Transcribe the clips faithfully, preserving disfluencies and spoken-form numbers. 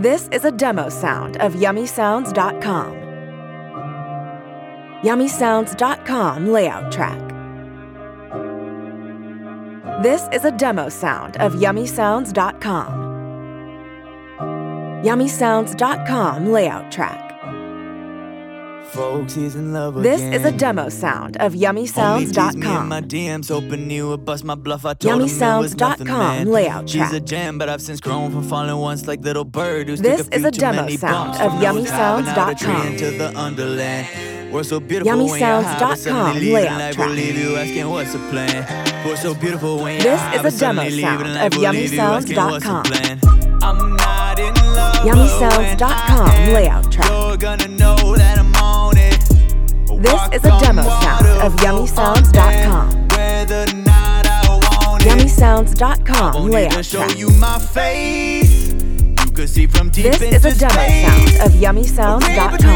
This is a demo sound of yummy sounds dot com. yummy sounds dot com layout track. This is a demo sound of yummy sounds dot com. yummy sounds dot com layout track. Folks, he's in love This again. is a demo sound of yummy sounds dot com. My D Ms hoping you would bust my bluff. I told yummy him it was sounds dot nothing, com man. layout She's track. a gem, but I've since grown from falling once like little bird who's This took a is few a too demo many sound bumps of from yummy no top sounds and out dot a tree com. into the underland. We're so beautiful yummy when you're sounds high, dot but suddenly com leaving layout life track. will leave you asking what's the plan. We're so beautiful when you're This high, is a but suddenly demo leaving sound life of will yummy leave you sounds asking dot what's the com. plan. I'm not in love, yummy but sounds when dot I com am, layout track. you're gonna know that I'm on it. This is a demo sound of yummy sounds dot com. yummy sounds dot com layout show track. you my face. You could see from deep This into is a demo space. sound of yummy sounds dot com.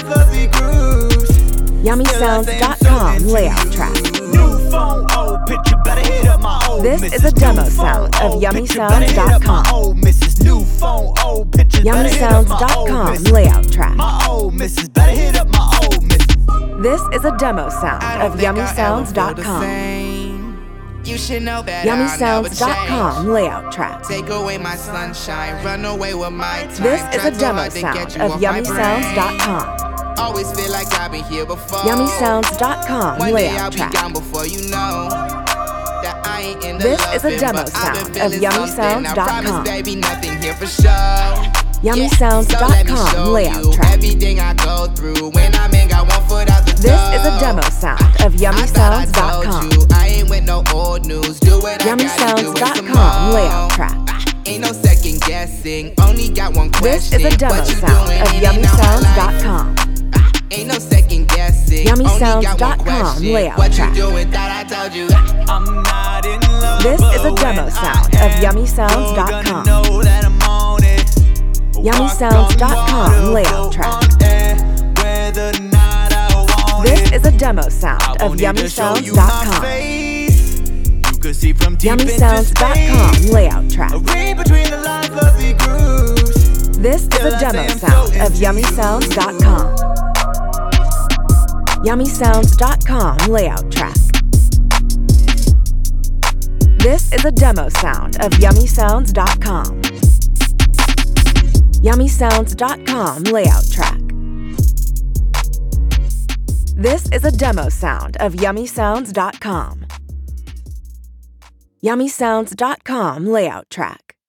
yummy sounds dot com layout track. New phone, old picture, better hit up my old This missus. is a demo New sound phone, of old yummy picture, sounds better hit dot up my com. old missus. New phone, old picture, yummy better hit up sounds my dot old com missus. layout track. My old missus, better hit up my old missus. This is a demo sound of yummy sounds dot com. You should know that yummy I'll sounds dot com never layout track. change. Take away my sunshine, run away with my time. This is Try a so demo hard to get sound you of off yummy my sounds brain. dot com. Always feel like I've been here before. yummy sounds dot com One day I'll layout be track. gone before you know that I ain't in the This is a loving, demo but I've been sound of feeling yummy something. sounds I dot promise, com. baby, nothing here for sure. yummy Yeah, sounds so dot let me com show layout you track. everything I go through when I'm in, got one foot out the door. This is a demo sound of yummy I thought I sounds dot told com. you, I ain't with no old news. Do what yummy I gotta do sounds and dot some com more. layout track. Ain't no second guessing, only got one This question. is a demo What you sound doing of in yummy and out my sounds life? dot com. Ain't no second guessing, yummy only sounds got dot one com question. layout What track. you doing? Thought I told you. I'm not in love, This is a but demo when sound I of am, yummy sounds you're dot gonna com. know that I'm on it. yummy Walk sounds on dot com water, layout float track. on air, whether or not I want This it. is a demo sound I of won't need yummy to show sounds you dot my com. face. You could see from deep yummy into sounds dot com space. layout track. A read between the lines, fluffy grooves. This is Till a I demo say I'm sound so of into yummy you. sounds dot com. yummy sounds dot com layout track. This is a demo sound of yummy sounds dot com. yummy sounds dot com layout track. This is a demo sound of yummy sounds dot com. yummy sounds dot com layout track.